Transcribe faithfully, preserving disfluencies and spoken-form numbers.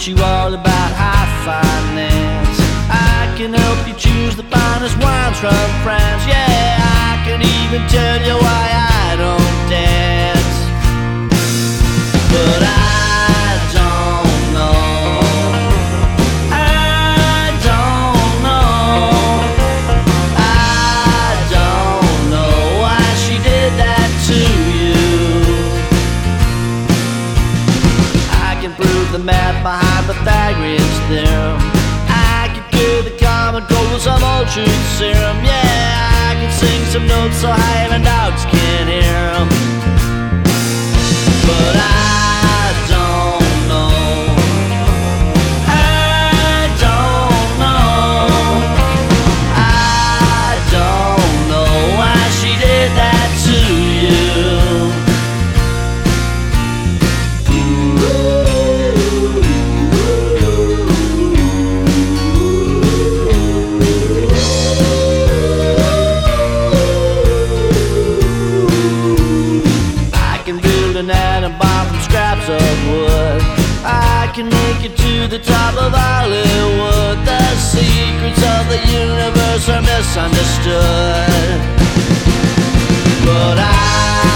don't you worry about high finance. I can help you choose the finest wines from France. Yeah, I can even tell you why I don't dance. But I don't know, I don't know, I don't know why she did that to you. I can prove the math behind Pythagorean's theorem. I can cure the common cold with some old truth serum. Yeah, I can sing some notes so high even dogs can't hear them. But I don't know, I don't know, I don't know why she did that to you. I can build an atom bomb from scraps of wood. I can make it to the top of Hollywood. The secrets of the universe are misunderstood. But I